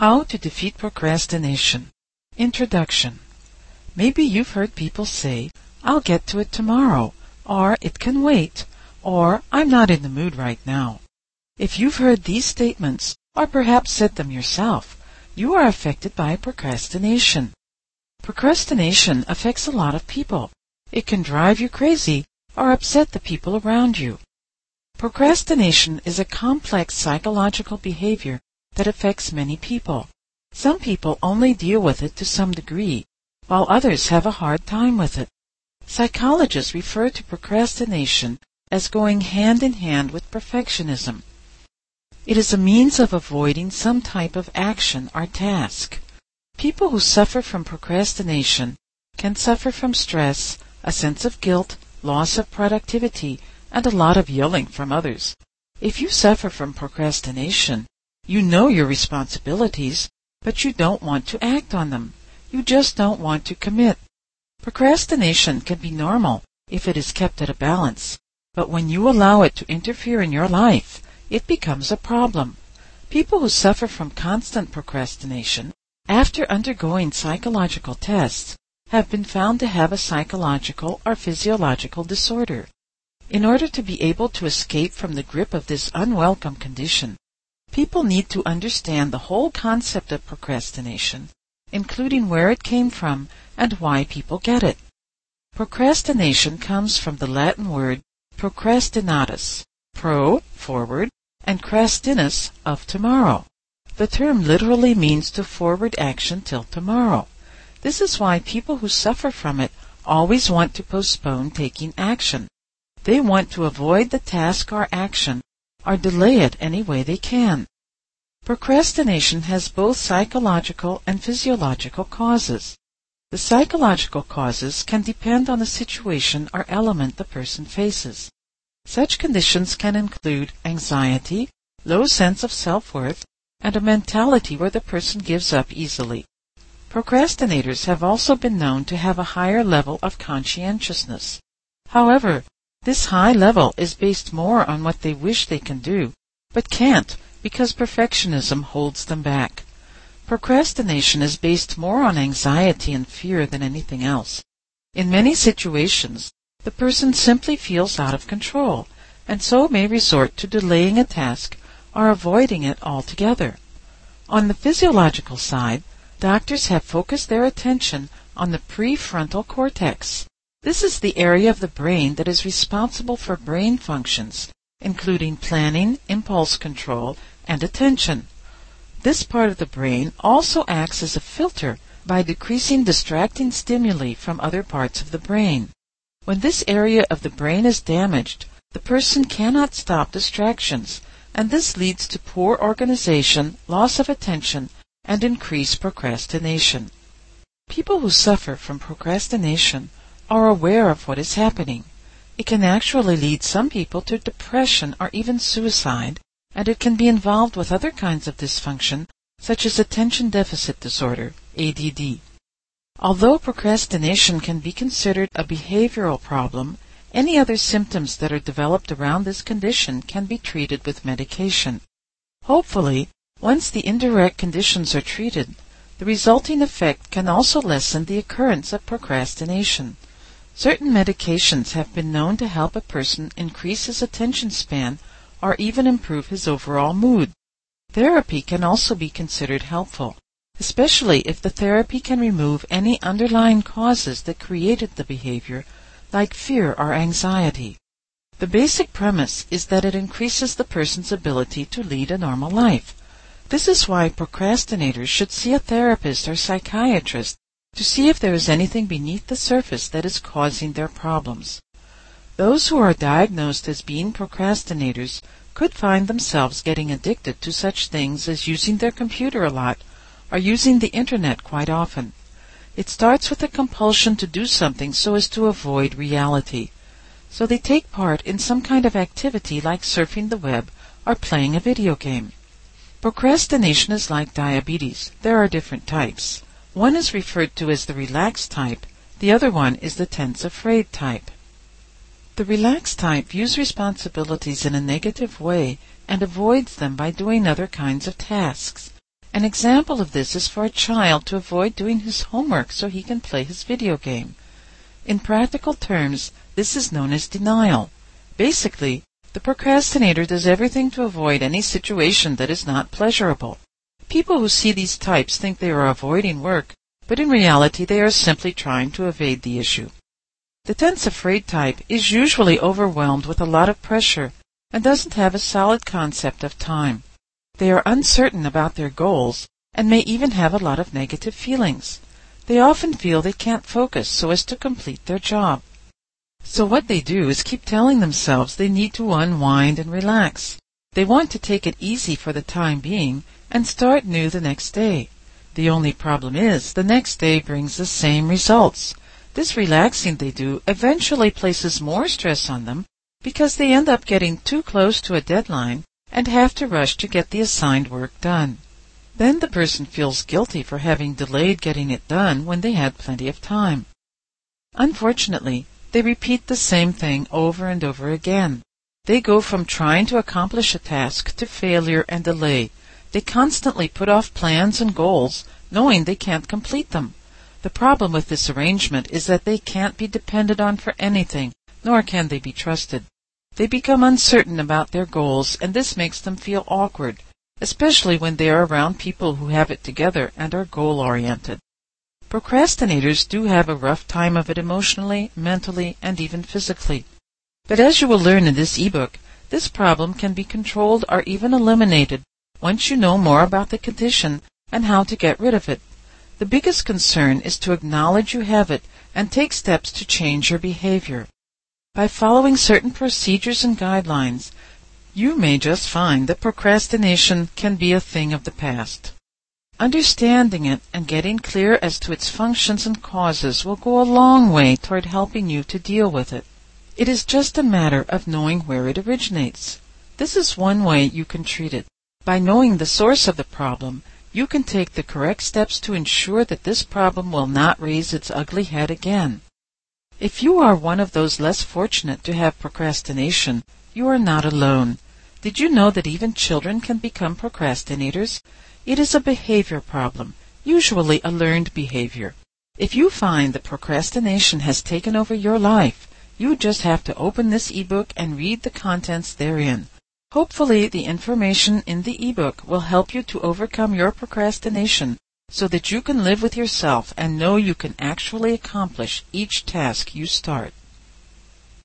How to defeat procrastination. Introduction. Maybe you've heard people say, "I'll get to it tomorrow," or "It can wait," or "I'm not in the mood right now." If you've heard these statements, or perhaps said them yourself, you are affected by procrastination. Procrastination affects a lot of people. It can drive you crazy or upset the people around you. Procrastination is a complex psychological behavior that affects many people. Some people only deal with it to some degree, while others have a hard time with it. Psychologists refer to procrastination as going hand in hand with perfectionism. It is a means of avoiding some type of action or task. People who suffer from procrastination can suffer from stress, a sense of guilt, loss of productivity, and a lot of yelling from others. If you suffer from procrastination, you know your responsibilities, but you don't want to act on them. You just don't want to commit. Procrastination can be normal if it is kept at a balance, but when you allow it to interfere in your life, it becomes a problem. People who suffer from constant procrastination, after undergoing psychological tests, have been found to have a psychological or physiological disorder. In order to be able to escape from the grip of this unwelcome condition, people need to understand the whole concept of procrastination, including where it came from and why people get it. Procrastination comes from the Latin word procrastinatus, pro, forward, and crastinus, of tomorrow. The term literally means to forward action till tomorrow. This is why people who suffer from it always want to postpone taking action. They want to avoid the task or action, or delay it any way they can. Procrastination has both psychological and physiological causes. The psychological causes can depend on the situation or element the person faces. Such conditions can include anxiety, low sense of self-worth, and a mentality where the person gives up easily. Procrastinators have also been known to have a higher level of conscientiousness. However, this high level is based more on what they wish they can do, but can't because perfectionism holds them back. Procrastination is based more on anxiety and fear than anything else. In many situations, the person simply feels out of control, and so may resort to delaying a task or avoiding it altogether. On the physiological side, doctors have focused their attention on the prefrontal cortex. This is the area of the brain that is responsible for brain functions, including planning, impulse control, and attention. This part of the brain also acts as a filter by decreasing distracting stimuli from other parts of the brain. When this area of the brain is damaged, the person cannot stop distractions, and this leads to poor organization, loss of attention, and increased procrastination. People who suffer from procrastination are aware of what is happening. It can actually lead some people to depression or even suicide, and it can be involved with other kinds of dysfunction, such as attention deficit disorder, ADD. Although procrastination can be considered a behavioral problem, any other symptoms that are developed around this condition can be treated with medication. Hopefully, once the indirect conditions are treated, the resulting effect can also lessen the occurrence of procrastination. Certain medications have been known to help a person increase his attention span or even improve his overall mood. Therapy can also be considered helpful, especially if the therapy can remove any underlying causes that created the behavior, like fear or anxiety. The basic premise is that it increases the person's ability to lead a normal life. This is why procrastinators should see a therapist or psychiatrist to see if there is anything beneath the surface that is causing their problems. Those who are diagnosed as being procrastinators could find themselves getting addicted to such things as using their computer a lot or using the internet quite often. It starts with a compulsion to do something so as to avoid reality. So they take part in some kind of activity like surfing the web or playing a video game. Procrastination is like diabetes. There are different types. One is referred to as the relaxed type. The other one is the tense-afraid type. The relaxed type views responsibilities in a negative way and avoids them by doing other kinds of tasks. An example of this is for a child to avoid doing his homework so he can play his video game. In practical terms, this is known as denial. Basically, the procrastinator does everything to avoid any situation that is not pleasurable. People who see these types think they are avoiding work, but in reality they are simply trying to evade the issue. The tense afraid type is usually overwhelmed with a lot of pressure and doesn't have a solid concept of time. They are uncertain about their goals and may even have a lot of negative feelings. They often feel they can't focus so as to complete their job. So what they do is keep telling themselves they need to unwind and relax. They want to take it easy for the time being and start new the next day. The only problem is the next day brings the same results. This relaxing they do eventually places more stress on them because they end up getting too close to a deadline and have to rush to get the assigned work done. Then the person feels guilty for having delayed getting it done when they had plenty of time. Unfortunately, they repeat the same thing over and over again. They go from trying to accomplish a task to failure and delay. They constantly put off plans and goals, knowing they can't complete them. The problem with this arrangement is that they can't be depended on for anything, nor can they be trusted. They become uncertain about their goals, and this makes them feel awkward, especially when they are around people who have it together and are goal-oriented. Procrastinators do have a rough time of it emotionally, mentally, and even physically. But as you will learn in this ebook, this problem can be controlled or even eliminated once you know more about the condition and how to get rid of it. The biggest concern is to acknowledge you have it and take steps to change your behavior. By following certain procedures and guidelines, you may just find that procrastination can be a thing of the past. Understanding it and getting clear as to its functions and causes will go a long way toward helping you to deal with it. It is just a matter of knowing where it originates. This is one way you can treat it. By knowing the source of the problem, you can take the correct steps to ensure that this problem will not raise its ugly head again. If you are one of those less fortunate to have procrastination, you are not alone. Did you know that even children can become procrastinators? It is a behavior problem, usually a learned behavior. If you find that procrastination has taken over your life, you just have to open this ebook and read the contents therein. Hopefully, the information in the ebook will help you to overcome your procrastination so that you can live with yourself and know you can actually accomplish each task you start.